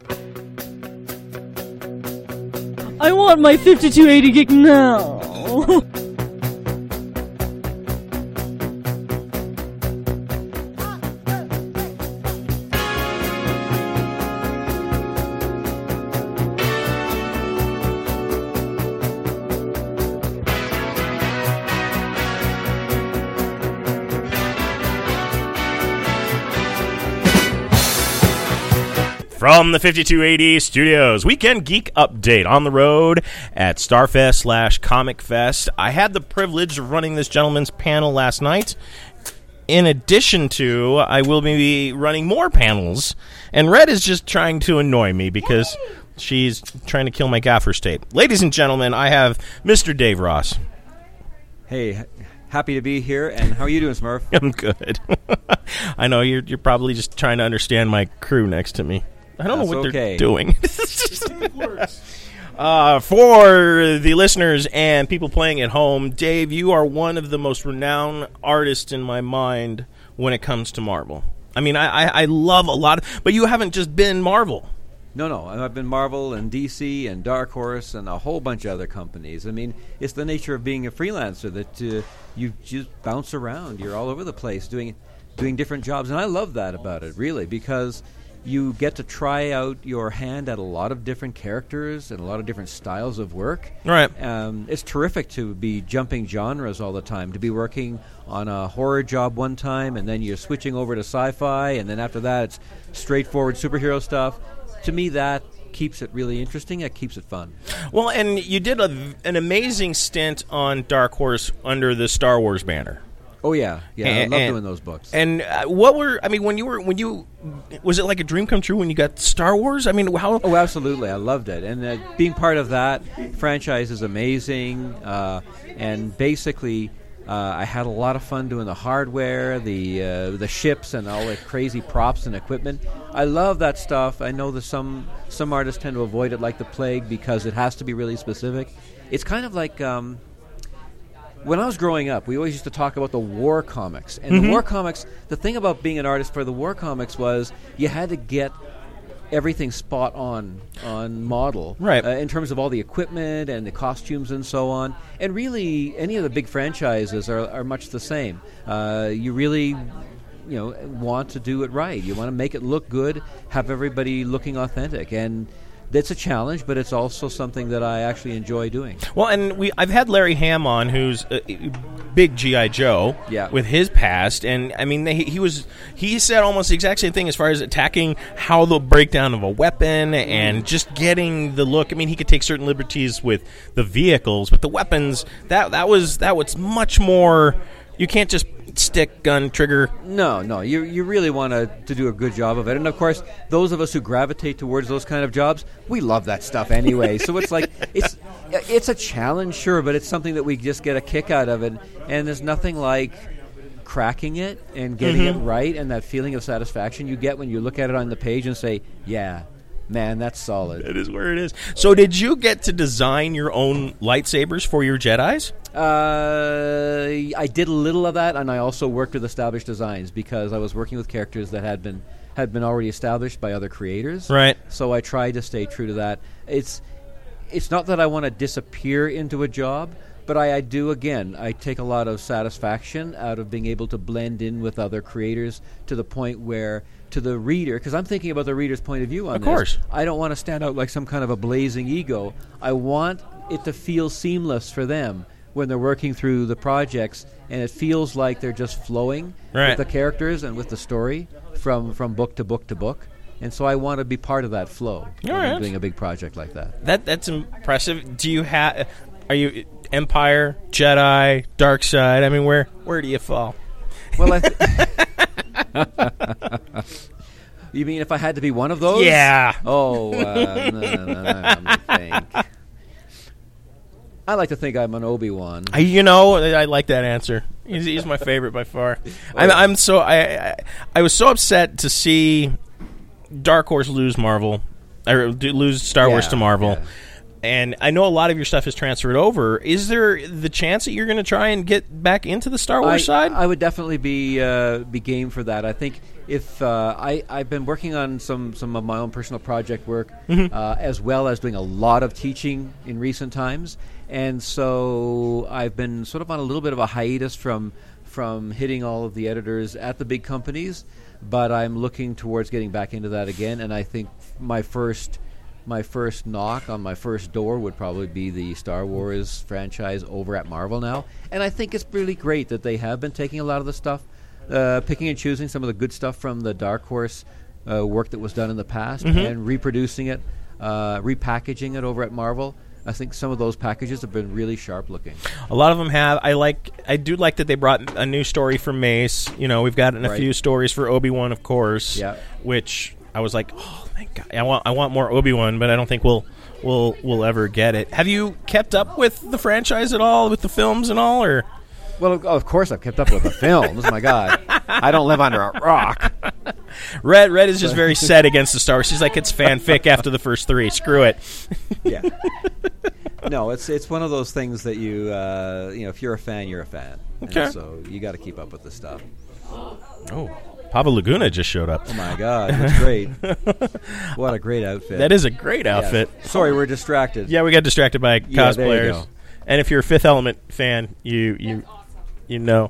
I want my 5280 gig now. From the 5280 Studios, Weekend Geek Update on the road at Starfest/Comic Fest. I had the privilege of running this gentleman's panel last night. In addition to, I will be running more panels. And Red is just trying to annoy me because she's trying to kill my gaffer's tape. Ladies and gentlemen, I have Mr. Dave Ross. Hey, happy to be here. And how are you doing, Smurf? I'm good. I know you're probably just trying to understand my crew next to me. I don't know what they're doing. For the listeners and people playing at home, Dave, you are one of the most renowned artists in my mind when it comes to Marvel. I mean, I love a lot but you haven't just been Marvel. No. I've been Marvel and DC and Dark Horse and a whole bunch of other companies. I mean, it's the nature of being a freelancer that you just bounce around. You're all over the place doing different jobs. And I love that about it, really, because you get to try out your hand at a lot of different characters and a lot of different styles of work. Right. It's terrific to be jumping genres all the time, to be working on a horror job one time, and then you're switching over to sci-fi, and then after that it's straightforward superhero stuff. To me, that keeps it really interesting. It keeps it fun. Well, and you did an amazing stint on Dark Horse under the Star Wars banner. Oh yeah, I love doing those books. And when you was it like a dream come true when you got Star Wars? I mean, how? Oh, absolutely, I loved it, and being part of that franchise is amazing. And basically, I had a lot of fun doing the hardware, the ships, and all the crazy props and equipment. I love that stuff. I know that some artists tend to avoid it like the plague because it has to be really specific. It's kind of like. When I was growing up, we always used to talk about the war comics. And the war comics, the thing about being an artist for the war comics was you had to get everything spot on model. Right. In terms of all the equipment and the costumes and so on. And really, any of the big franchises are much the same. You really want to do it right. You want to make it look good, have everybody looking authentic. And it's a challenge, but it's also something that I actually enjoy doing. Well, and I've had Larry Hamm on, who's a big G.I. Joe with his past, and I mean he said almost the exact same thing as far as attacking how the breakdown of a weapon and just getting the look. I mean, he could take certain liberties with the vehicles, but the weapons that was much more. You can't just stick, gun, trigger. No. You really want to do a good job of it. And, of course, those of us who gravitate towards those kind of jobs, we love that stuff anyway. So it's like it's a challenge, sure, but it's something that we just get a kick out of it. And there's nothing like cracking it and getting it right and that feeling of satisfaction you get when you look at it on the page and say, yeah, man, that's solid. That is where it is. So did you get to design your own lightsabers for your Jedis? I did a little of that, and I also worked with established designs because I was working with characters that had been already established by other creators. Right. So I tried to stay true to that. It's not that I want to disappear into a job, but I do, again, I take a lot of satisfaction out of being able to blend in with other creators to the point where, to the reader, because I'm thinking about the reader's point of view on this. Of course. I don't want to stand out like some kind of a blazing ego. I want it to feel seamless for them when they're working through the projects, and it feels like they're just flowing with the characters and with the story from book to book to book. And so I want to be part of that flow when I'm doing a big project like that. That's impressive. Are you Empire, Jedi, Dark Side? I mean, where do you fall? Well, you mean if I had to be one of those? Yeah. Oh, no, let me think. I like to think I'm an Obi-Wan. I like that answer. He's my favorite by far. I was so upset to see Dark Horse lose Star Wars to Marvel. And I know a lot of your stuff is transferred over. Is there the chance that you're going to try and get back into the Star Wars side? I would definitely be game for that. I think if I've been working on some of my own personal project work, as well as doing a lot of teaching in recent times, and so I've been sort of on a little bit of a hiatus from hitting all of the editors at the big companies, but I'm looking towards getting back into that again. And I think my first knock on my first door would probably be the Star Wars franchise over at Marvel now. And I think it's really great that they have been taking a lot of the stuff, picking and choosing some of the good stuff from the Dark Horse work that was done in the past, and reproducing it, repackaging it over at Marvel. I think some of those packages have been really sharp looking. A lot of them have. I do like that they brought a new story for Mace. You know, we've gotten a few stories for Obi-Wan, of course. Yeah. Which I was like, oh, thank God. I want more Obi-Wan, but I don't think we'll ever get it. Have you kept up with the franchise at all, with the films and all, or? Well, of course I've kept up with the films. My God, I don't live under a rock. Red is just very set against the Star Wars. She's like, it's fanfic after the first 3. Screw it. Yeah. No, it's one of those things that you if you're a fan, you're a fan. Okay. And so you got to keep up with the stuff. Oh, Pava Laguna just showed up. Oh my God, that's great! What a great outfit. That is a great outfit. Yes. Sorry, we're distracted. Yeah, we got distracted by cosplayers. There you go. And if you're a Fifth Element fan, you know.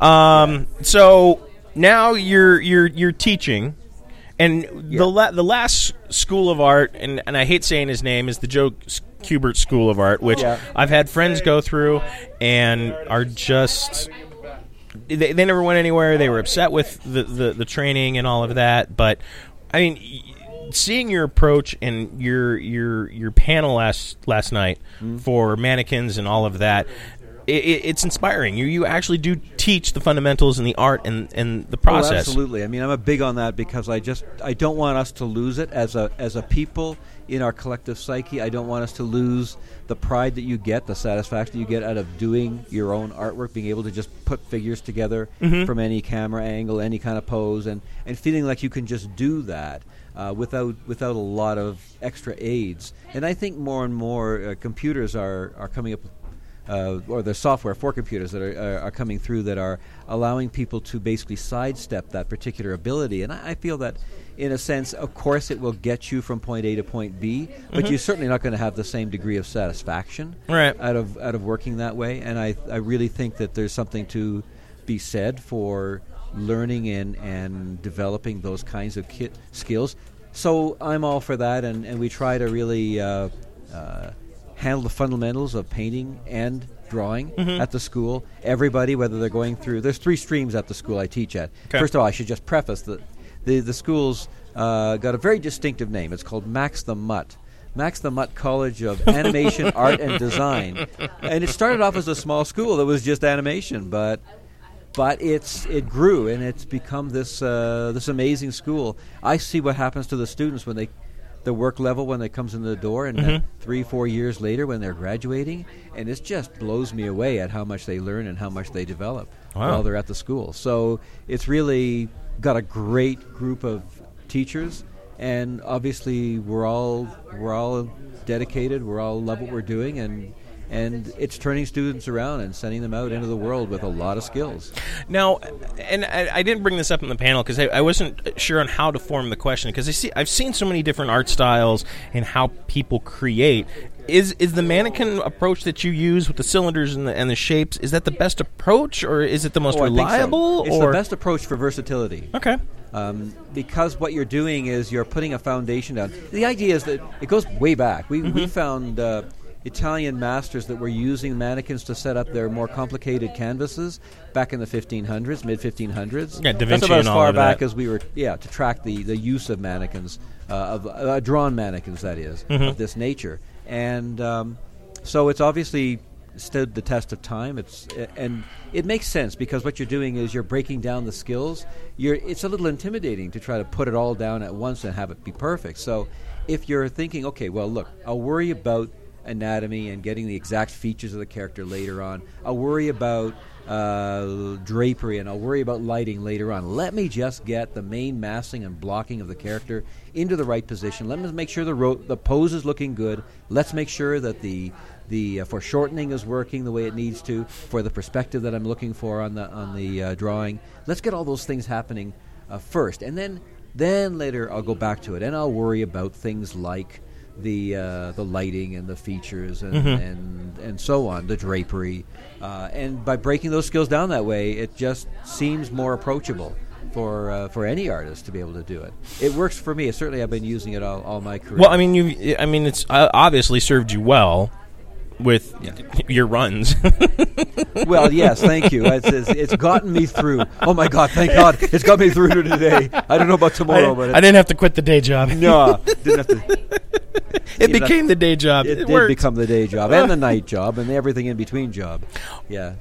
So now you're teaching, and the last School of Art, and I hate saying his name, is the Joe Kubert School of Art, which I've had friends go through and are just. They never went anywhere. They were upset with the training and all of that. But I mean, seeing your approach and your panel last night for mannequins and all of that, it's inspiring. You actually do teach the fundamentals and the art and the process. Oh, absolutely. I mean, I'm big on that because I don't want us to lose it as a people in our collective psyche. I don't want us to lose the pride that you get, the satisfaction you get out of doing your own artwork, being able to just put figures together from any camera angle, any kind of pose, and feeling like you can just do that without a lot of extra aids. And I think more and more computers are coming up, or the software for computers that are coming through that are allowing people to basically sidestep that particular ability. And I feel that, in a sense, of course, it will get you from point A to point B, but you're certainly not going to have the same degree of satisfaction out of working that way. And I really think that there's something to be said for learning and developing those kinds of skills. So I'm all for that, and we try to really handle the fundamentals of painting and drawing at the school. Everybody, whether they're going through... There's 3 streams at the school I teach at. Okay. First of all, I should just preface that the school's got a very distinctive name. It's called Max the Mutt. Max the Mutt College of Animation, Art, and Design. And it started off as a small school that was just animation, but it grew, and it's become this amazing school. I see what happens to the students when the work level when they comes in the door, and 3-4 years later when they're graduating, and it just blows me away at how much they learn and how much they develop while they're at the school. So it's really got a great group of teachers, and obviously we're all dedicated. We all love what we're doing, and it's turning students around and sending them out into the world with a lot of skills. Now, and I didn't bring this up in the panel because I wasn't sure on how to form the question, because I've seen so many different art styles and how people create. Is the mannequin approach that you use with the cylinders and the shapes, is that the best approach, or is it the most reliable? I think so. It's the best approach for versatility. Okay. Because what you're doing is you're putting a foundation down. The idea is that it goes way back. We found Italian masters that were using mannequins to set up their more complicated canvases back in the 1500s, mid-1500s. Yeah, Da Vinci. That's about as and far all back that. as we were, to track the use of mannequins, of drawn mannequins, that is, of this nature. And so it's obviously stood the test of time. And it makes sense, because what you're doing is you're breaking down the skills. It's a little intimidating to try to put it all down at once and have it be perfect. So if you're thinking, okay, well, look, I'll worry about anatomy and getting the exact features of the character later on. I'll worry about drapery, and I'll worry about lighting later on. Let me just get the main massing and blocking of the character into the right position. Let me make sure the pose is looking good. Let's make sure that the foreshortening is working the way it needs to for the perspective that I'm looking for on the drawing. Let's get all those things happening first, and then later I'll go back to it, and I'll worry about things like the lighting and the features and so on, the drapery, and by breaking those skills down that way, it just seems more approachable for any artist to be able to do it. It works for me. Certainly, I've been using it all my career. Well, it's obviously served you well with your runs. Well, yes, thank you. It's gotten me through. Oh my God, thank God, it's got me through to today. I don't know about tomorrow, but I didn't have to quit the day job. No, didn't have to. It became the day job. It did worked. become the day job and the night job and everything in between job. Yeah.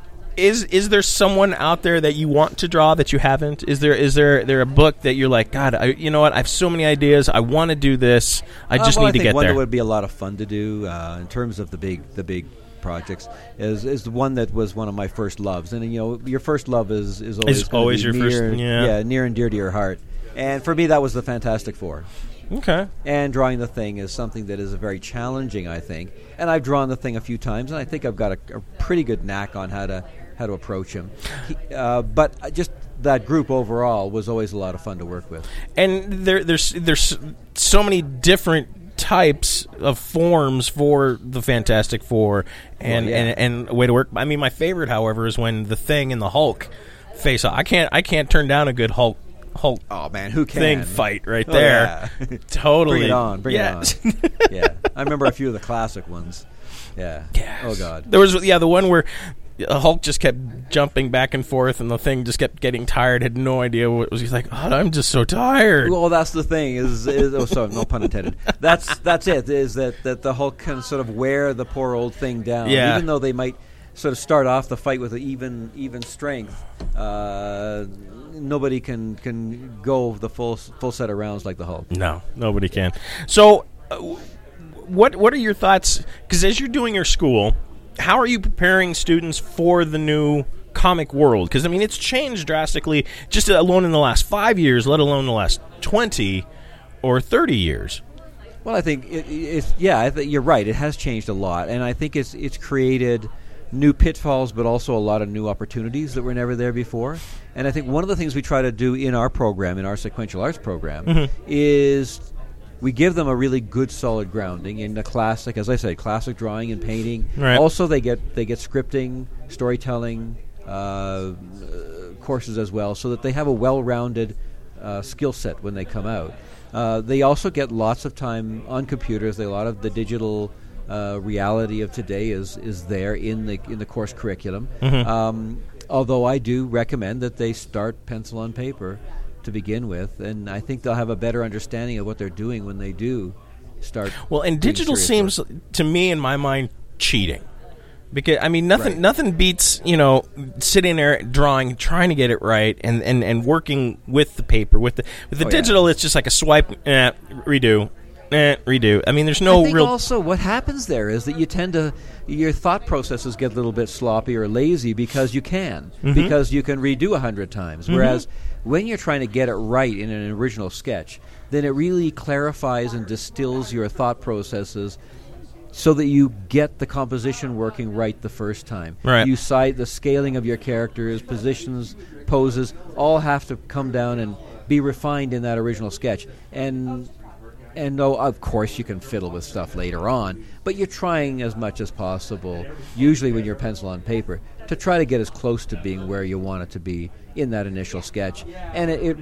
Is there someone out there that you want to draw that you haven't? Is there a book that you're like, God, you know what? I have so many ideas. I want to do this. I just need to get one there. that would be a lot of fun to do in terms of the big projects is the one that was one of my first loves. And your first love is always your near, first. Yeah, near and dear to your heart. And for me, that was the Fantastic Four. Okay. And drawing the Thing is something that is very challenging, I think. And I've drawn the Thing a few times, and I think I've got a pretty good knack on how to approach him. But just that group overall was always a lot of fun to work with. And there's so many different types of forms for the Fantastic Four and a way to work. I mean, my favorite, however, is when the Thing and the Hulk face off. I can't turn down a good Hulk. Oh man, who can? Thing fight right there. Yeah. Totally. Bring it on. Yeah. I remember a few of the classic ones. Yeah. Yes. Oh God. There was the one where Hulk just kept jumping back and forth, and the Thing just kept getting tired. Had no idea what it was. He's like, "Oh, I'm just so tired." Well, that's the thing. Sorry, no pun intended. That's it. Is that the Hulk can sort of wear the poor old Thing down, even though they might sort of start off the fight with an even strength. Nobody can go the full set of rounds like the Hulk. No, nobody can. So, what are your thoughts? Because as you're doing your school, how are you preparing students for the new comic world? Because it's changed drastically, just alone in the last 5 years, let alone the last 20 or 30 years. Well, I think I think you're right. It has changed a lot, and I think it's created new pitfalls, but also a lot of new opportunities that were never there before. And I think one of the things we try to do in our program, in our sequential arts program, is we give them a really good, solid grounding in the classic, as I said, classic drawing and painting. Right. Also, they get scripting, storytelling courses as well, so that they have a well-rounded skill set when they come out. They also get lots of time on computers. A lot of the digital reality of today is there in the course curriculum. Although I do recommend that they start pencil on paper to begin with, and I think they'll have a better understanding of what they're doing when they do start. Well, and digital seems to me, in my mind, cheating. Because nothing beats sitting there drawing, trying to get it right, and working with the paper. With the digital, it's just like a swipe, redo. Redo. There's no I think real. Also, what happens there is that your thought processes get a little bit sloppy or lazy because you can redo 100 times. Whereas when you're trying to get it right in an original sketch, then it really clarifies and distills your thought processes so that you get the composition working right the first time. Right. You cite the scaling of your characters, positions, poses, all have to come down and be refined in that original sketch. And no, of course you can fiddle with stuff later on, but you're trying as much as possible, usually when you're pencil on paper, to try to get as close to being where you want it to be in that initial sketch. And it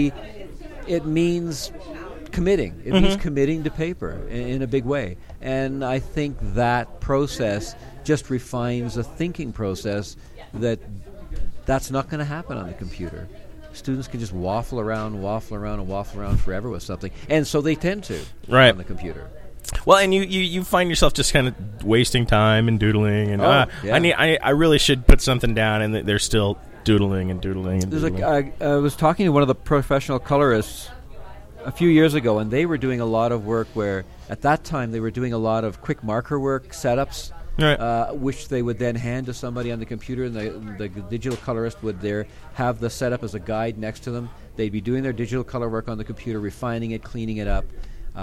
means committing. It means committing to paper in a big way. And I think that process just refines a thinking process that's not going to happen on the computer. Students can just waffle around forever with something, and so they tend to on the computer. Well, and you find yourself just kind of wasting time and doodling, and I really should put something down, and they're still doodling and doodling and doodling. I was talking to one of the professional colorists a few years ago, and they were doing a lot of work where, at that time, they were doing a lot of quick marker work, setups, Right. which they would then hand to somebody on the computer, and the digital colorist would have the setup as a guide next to them. They'd be doing their digital color work on the computer, refining it, cleaning it up.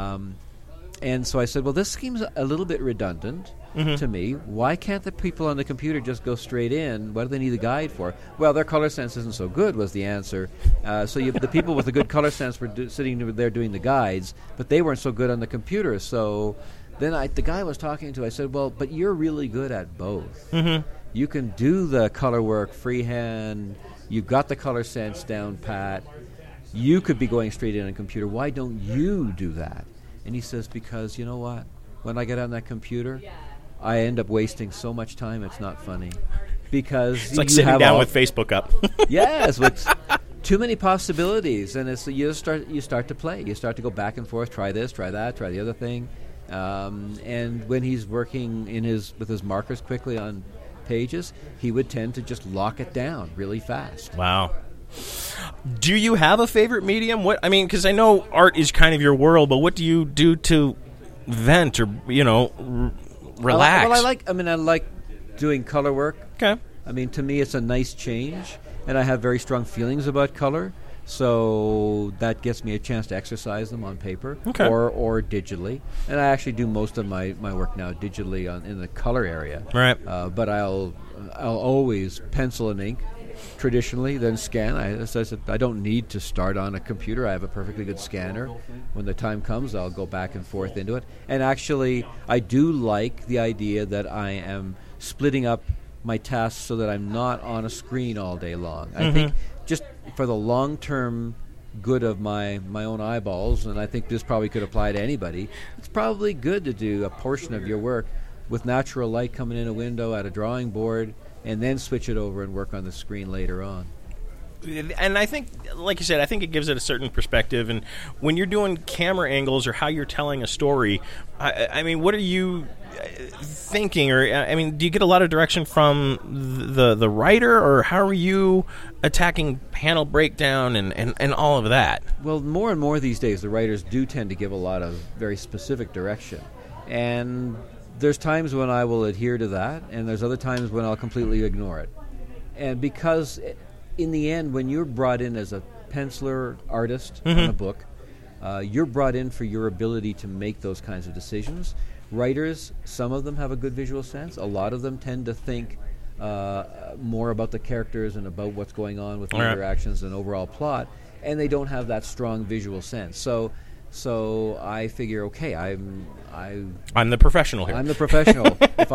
And so I said, well, this seems a little bit redundant to me. Why can't the people on the computer just go straight in? What do they need a guide for? Well, their color sense isn't so good, was the answer. So the people with the good color sense were sitting there doing the guides, but they weren't so good on the computer. So then the guy I was talking to, I said, well, but you're really good at both. You can do the color work freehand. You've got the color sense down pat. You could be going straight in on a computer. Why don't you do that? And he says, because you know what? When I get on that computer, I end up wasting so much time, it's not funny. Because it's like sitting down with Facebook up. Yes, with too many possibilities. And it's you start to play. You start to go back and forth, try this, try that, try the other thing. And when he's working with his markers quickly on pages, he would tend to just lock it down really fast. Wow. Do you have a favorite medium? Because I know art is kind of your world, but what do you do to vent or relax? I like doing color work. Okay. To me, it's a nice change, and I have very strong feelings about color, so that gets me a chance to exercise them on paper or digitally. And I actually do most of my work now digitally in the color area. Right. But I'll always pencil and ink. Traditionally, then scan. As I said, I don't need to start on a computer. I have a perfectly good scanner. When the time comes, I'll go back and forth into it. And actually, I do like the idea that I am splitting up my tasks so that I'm not on a screen all day long. I think just for the long-term good of my own eyeballs, and I think this probably could apply to anybody, it's probably good to do a portion of your work with natural light coming in a window at a drawing board, and then switch it over and work on the screen later on. And I think, like you said, I think it gives it a certain perspective. And when you're doing camera angles or how you're telling a story, what are you thinking? Or do you get a lot of direction from the writer, or how are you attacking panel breakdown and all of that? Well, more and more these days, the writers do tend to give a lot of very specific direction. And there's times when I will adhere to that, and there's other times when I'll completely ignore it. And because in the end, when you're brought in as a penciler artist on a book, you're brought in for your ability to make those kinds of decisions. Writers, some of them have a good visual sense. A lot of them tend to think more about the characters and about what's going on with the interactions and overall plot, and they don't have that strong visual sense. So I figure, okay, I'm the professional here. I'm the professional.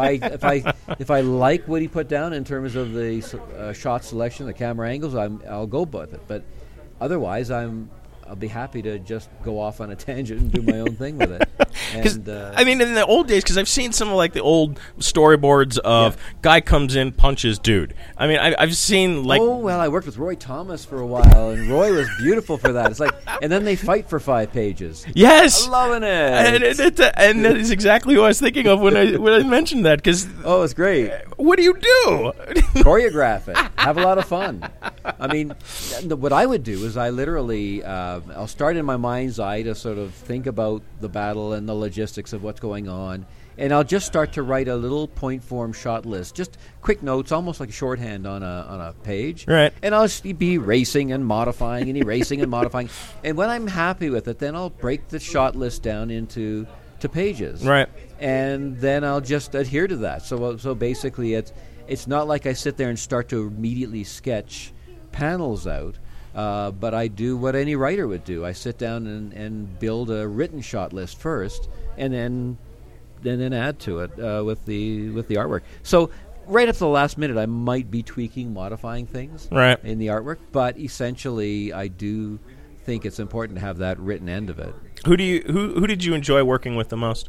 if I like what he put down in terms of the shot selection, the camera angles, I'll go with it. But otherwise, I'll be happy to just go off on a tangent and do my own thing with it. In the old days, because I've seen some of the old storyboards of guy comes in, punches dude. I've seen Oh, well, I worked with Roy Thomas for a while, and Roy was beautiful for that. It's and then they fight for 5 pages. Yes! I'm loving it! And that is exactly what I was thinking of when I mentioned that, because... Oh, it's great. What do you do? Choreograph it. Have a lot of fun. What I would do is I literally... I'll start in my mind's eye to sort of think about the battle and the logistics of what's going on, and I'll just start to write a little point form shot list, just quick notes, almost like shorthand on a page. Right. And I'll just be erasing and modifying and erasing and modifying. And when I'm happy with it, then I'll break the shot list down into pages. Right. And then I'll just adhere to that. So basically, it's not like I sit there and start to immediately sketch panels out. But I do what any writer would do. I sit down and build a written shot list first, and then add to it with the artwork. So right up to the last minute, I might be tweaking, modifying things in the artwork. But essentially, I do think it's important to have that written end of it. Who did you enjoy working with the most?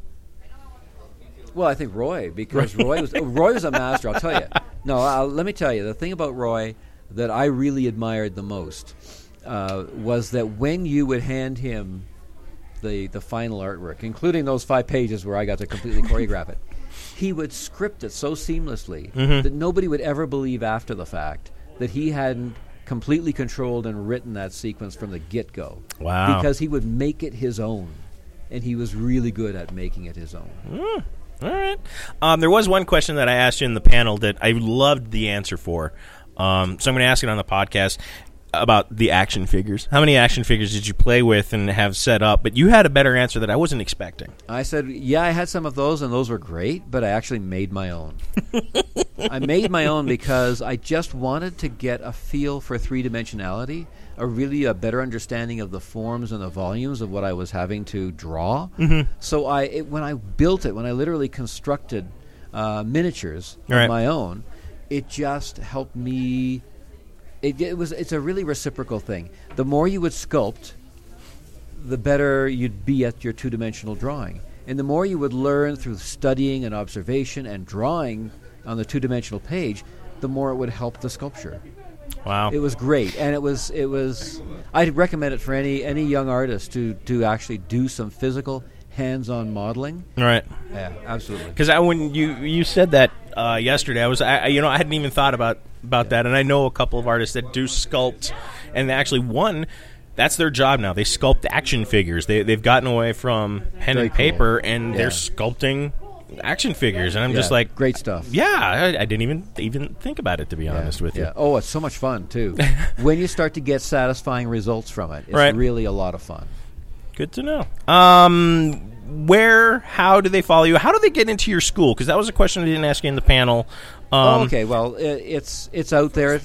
Well, I think Roy, because Roy was a master. I'll tell you. No, let me tell you the thing about Roy that I really admired the most was that when you would hand him the final artwork, including those 5 pages where I got to completely choreograph it, he would script it so seamlessly that nobody would ever believe after the fact that he hadn't completely controlled and written that sequence from the get-go. Wow. Because he would make it his own, and he was really good at making it his own. All right. There was one question that I asked you in the panel that I loved the answer for. So I'm going to ask it on the podcast about the action figures. How many action figures did you play with and have set up? But you had a better answer that I wasn't expecting. I said, yeah, I had some of those, and those were great, but I actually made my own. I made my own because I just wanted to get a feel for three-dimensionality, a better understanding of the forms and the volumes of what I was having to draw. Mm-hmm. So when I built it, when I literally constructed miniatures Right. of my own, it just helped me. It's a really reciprocal thing. The more you would sculpt, the better you'd be at your two-dimensional drawing. And the more you would learn through studying and observation and drawing on the two-dimensional page, the more it would help the sculpture. Wow. It was great, and it was. I'd recommend it for any young artist to actually do some physical, hands-on modeling. Right. Yeah, absolutely. Because when you said that yesterday, I hadn't even thought about that, and I know a couple of artists that do sculpt, and actually one, that's their job now. They sculpt action figures. They've gotten away from pen Very and paper, cool. and Yeah. they're sculpting action figures, and I'm Yeah, just like, great stuff. yeah, I didn't even think about it, to be honest with you. Yeah. Oh, it's so much fun too. When you start to get satisfying results from it, it's Right. really a lot of fun. Good to know. How do they follow you? How do they get into your school? Because that was a question I didn't ask you in the panel. Okay, well, it's out there.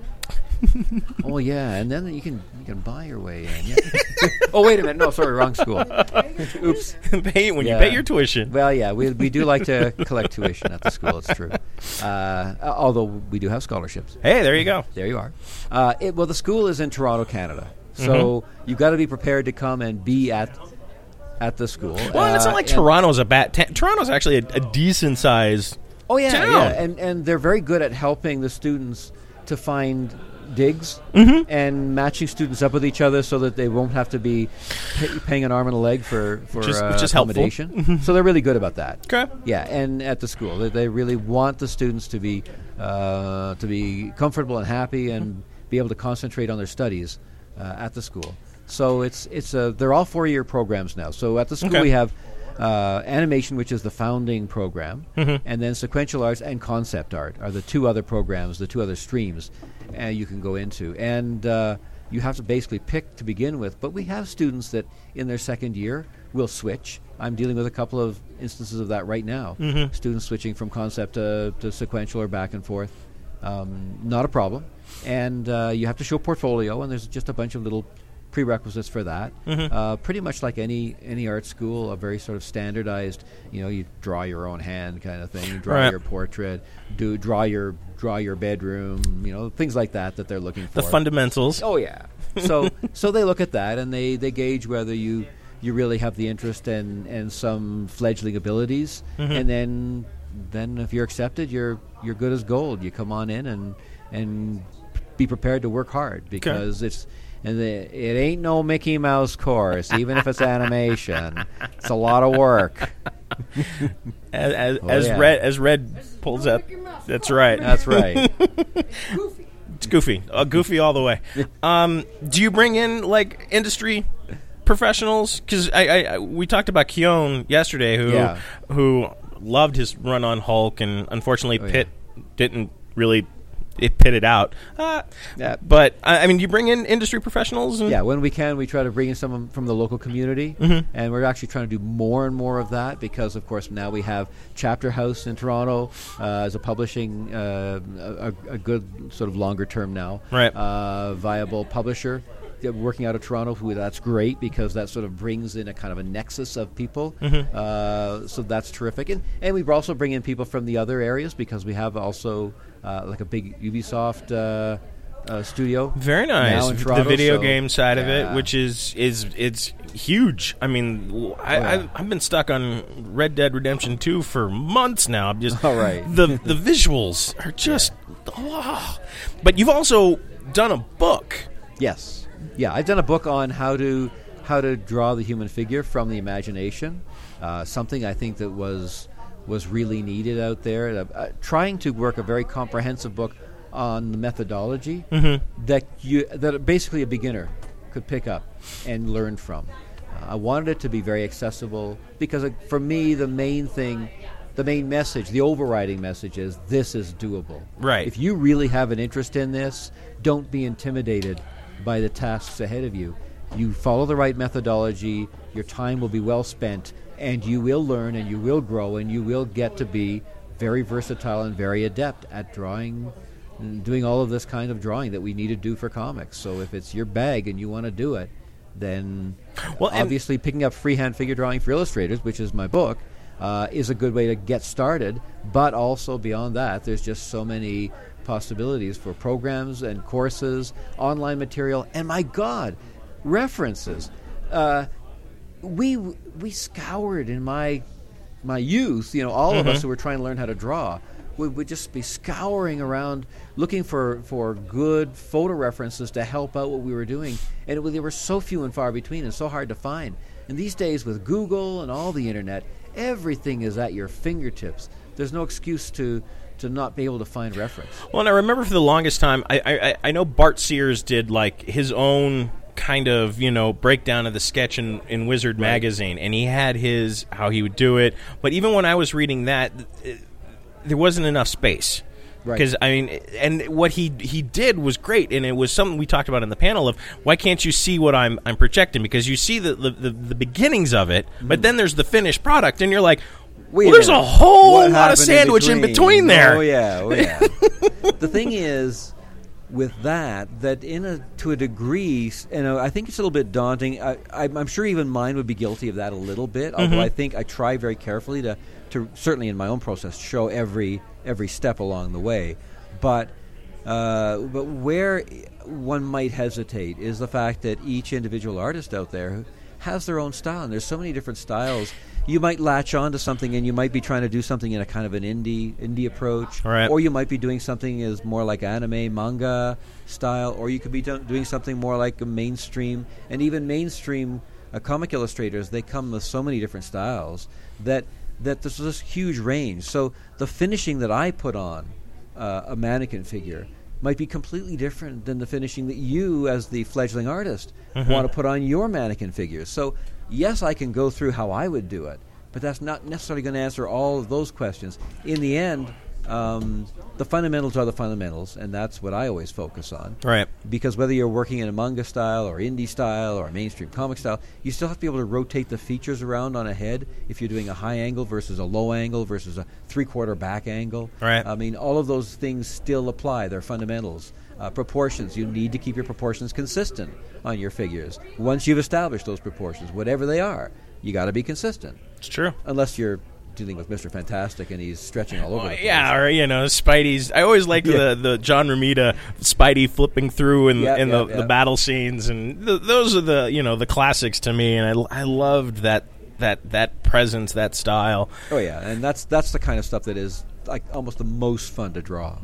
Oh yeah, and then you can buy your way in. Yeah. Oh wait a minute, no, sorry, wrong school. Oops. When you Yeah. pay your tuition. Well, yeah, we do like to collect tuition at the school. It's true. Although we do have scholarships. Hey, there you go. There you are. Well, the school is in Toronto, Canada, so you've got to be prepared to come and be at the school. Well, it's not like Toronto's a bad. Toronto's actually a decent size. Oh yeah, town. yeah, and they're very good at helping the students to find digs and matching students up with each other so that they won't have to be paying an arm and a leg for Which is helpful. accommodation. So they're really good about that. Okay. Yeah, and at the school, they really want the students to be comfortable and happy and be able to concentrate on their studies at the school. So they're all 4-year programs now. So at the school Okay. we have animation, which is the founding program, and then sequential arts and concept art are the two other programs, the two other streams you can go into. And you have to basically pick to begin with, but we have students that in their second year will switch. I'm dealing with a couple of instances of that right now. Students switching from concept to sequential or back and forth. Not a problem. And you have to show portfolio, and there's just a bunch of little prerequisites for that. Pretty much like any art school, a very sort of standardized, you draw your own hand kind of thing, you draw Right. your portrait, draw your bedroom, things like that they're looking for. The fundamentals. Oh yeah. So they look at that and they gauge whether you really have the interest and some fledgling abilities, and then if you're accepted, you're good as gold. You come on in and be prepared to work hard because it ain't no Mickey Mouse course, even if it's animation. It's a lot of work. As Red pulls up. That's right. That's right. It's goofy. Goofy all the way. Do you bring in like industry professionals? Because we talked about Keown yesterday, who loved his run on Hulk, and unfortunately Pitt didn't really. It pitted out. Yeah. But, I mean, do you bring in industry professionals? Yeah, when we can, we try to bring in someone from the local community. And we're actually trying to do more and more of that because, of course, now we have Chapter House in Toronto as a publishing, a good sort of longer term now. Right. Viable publisher. Working out of Toronto, that's great because that sort of brings in a kind of a nexus of people. So that's terrific. And we also bring in people from the other areas because we have also like a big Ubisoft studio. Very nice. Now in Toronto, the video so, game side of it, yeah. which is it's huge. I mean, I've been stuck on Red Dead Redemption 2 for months now. I'm just All right. the visuals are just But you've also done a book. Yes. Yeah, I've done a book on how to draw the human figure from the imagination. Something I think that was really needed out there. Trying to work a very comprehensive book on the methodology that basically a beginner could pick up and learn from. I wanted it to be very accessible because for me the main thing the main message, the overriding message is this is doable. Right. If you really have an interest in this, don't be intimidated by the tasks ahead of you. You follow the right methodology, your time will be well spent, and you will learn and you will grow and you will get to be very versatile and very adept at drawing and doing all of this kind of drawing that we need to do for comics. So if it's your bag and you want to do it, then obviously picking up freehand figure drawing for illustrators, which is my book, is a good way to get started. But also beyond that, there's just so many possibilities for programs and courses, online material, and my God, references. We scoured in my youth, all of us who were trying to learn how to draw, we would just be scouring around looking for good photo references to help out what we were doing. And they were so few and far between and so hard to find. And these days with Google and all the internet, everything is at your fingertips. There's no excuse to not be able to find reference. Well, and I remember for the longest time, I know Bart Sears did like his own kind of, breakdown of the sketch in Wizard magazine, and he had how he would do it. But even when I was reading that, there wasn't enough space. Right. Because, and what he did was great, and it was something we talked about in the panel of, why can't you see what I'm projecting? Because you see the beginnings of it, but then there's the finished product, and you're like, there's a whole lot of sandwich in between there. Oh, yeah. The thing is, with that to a degree, I think it's a little bit daunting. I'm sure even mine would be guilty of that a little bit, although I think I try very carefully to certainly in my own process show every step along the way. But where one might hesitate is the fact that each individual artist out there has their own style, and there's so many different styles. You might latch on to something, and you might be trying to do something in a kind of an indie approach, right. Or you might be doing something as more like anime, manga style, or you could be doing something more like a mainstream. And even mainstream comic illustrators, they come with so many different styles that there's this huge range. So the finishing that I put on a mannequin figure might be completely different than the finishing that you, as the fledgling artist, want to put on your mannequin figures. So, yes, I can go through how I would do it, but that's not necessarily going to answer all of those questions. In the end, the fundamentals are the fundamentals, and that's what I always focus on. Right. Because whether you're working in a manga style or indie style or a mainstream comic style, you still have to be able to rotate the features around on a head if you're doing a high angle versus a low angle versus a three-quarter back angle. Right. All of those things still apply. They're fundamentals. Proportions. You need to keep your proportions consistent on your figures. Once you've established those proportions, whatever they are, you got to be consistent. It's true. Unless you're dealing with Mr. Fantastic and he's stretching all over the place. Yeah, or Spidey's. I always liked the John Romita Spidey flipping through in the battle scenes, and those are the classics to me. And I loved that presence, that style. Oh yeah, and that's the kind of stuff that is like almost the most fun to draw.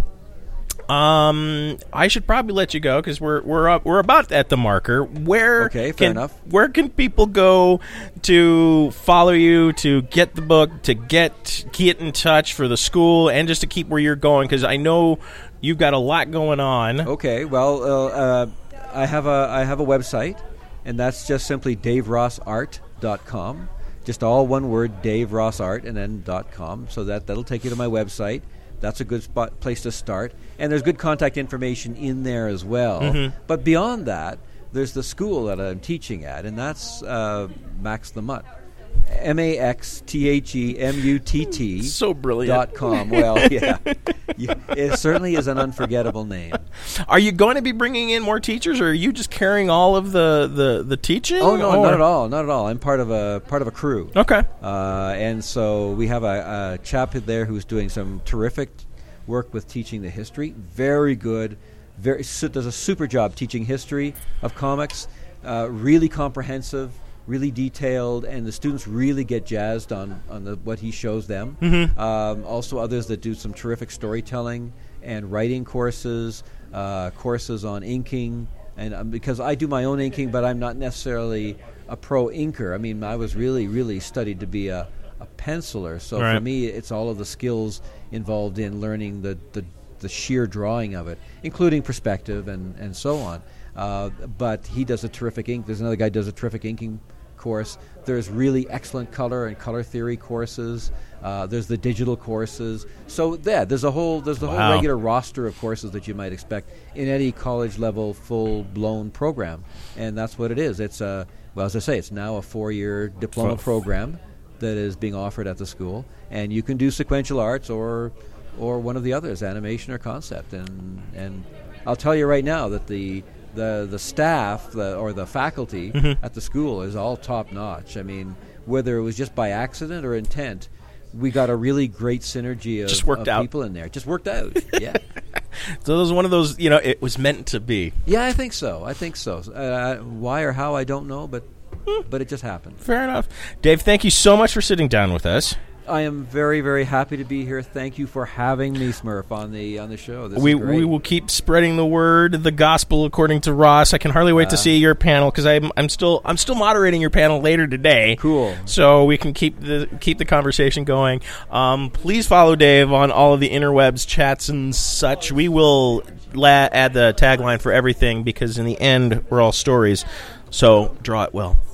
I should probably let you go because we're about at the marker. Fair enough. Where can people go to follow you, to get the book, to get in touch for the school, and just to keep where you're going? Because I know you've got a lot going on. Okay, well, I have a website, and that's just simply DaveRossArt.com. Just all one word, DaveRossArt, and then .com. So that'll take you to my website. That's a good place to start. And there's good contact information in there as well. But beyond that, there's the school that I'm teaching at, and that's Max the Mutt. MaxTheMutt. So brilliant. .com. Well, yeah. It certainly is an unforgettable name. Are you going to be bringing in more teachers, or are you just carrying all of the teaching? Oh, no, not at all. Not at all. I'm part of a crew. Okay. And so we have a chap there who's doing some terrific work with teaching the history. Very good. Does a super job teaching history of comics. Really comprehensive, really detailed, and the students really get jazzed on what he shows them. Also others that do some terrific storytelling and writing courses, courses on inking, and because I do my own inking, but I'm not necessarily a pro inker. I mean, I was really studied to be a penciler, so for me it's all of the skills involved in learning the sheer drawing of it, including perspective and so on. But he does a terrific ink. There's another guy who does a terrific inking course. There's really excellent color and color theory courses. There's the digital courses. So there's the whole regular roster of courses that you might expect in any college level full blown program, and that's what it is. It's as I say, it's now a 4-year diploma program that is being offered at the school, and you can do sequential arts or one of the others, animation or concept. And I'll tell you right now that the staff or the faculty at the school is all top notch. I mean, whether it was just by accident or intent, we got a really great synergy of people in there. It just worked out. Yeah. So it was one of those, it was meant to be. Yeah, I think so. Why or how, I don't know, but it just happened. Fair enough. Dave, thank you so much for sitting down with us. I am very, very happy to be here. Thank you for having me, Smurf, on the show. This we is great. We will keep spreading the word, the gospel according to Ross. I can hardly wait to see your panel because I'm still moderating your panel later today. Cool. So we can keep the conversation going. Please follow Dave on all of the interwebs, chats, and such. We will add the tagline for everything because in the end we're all stories. So draw it well.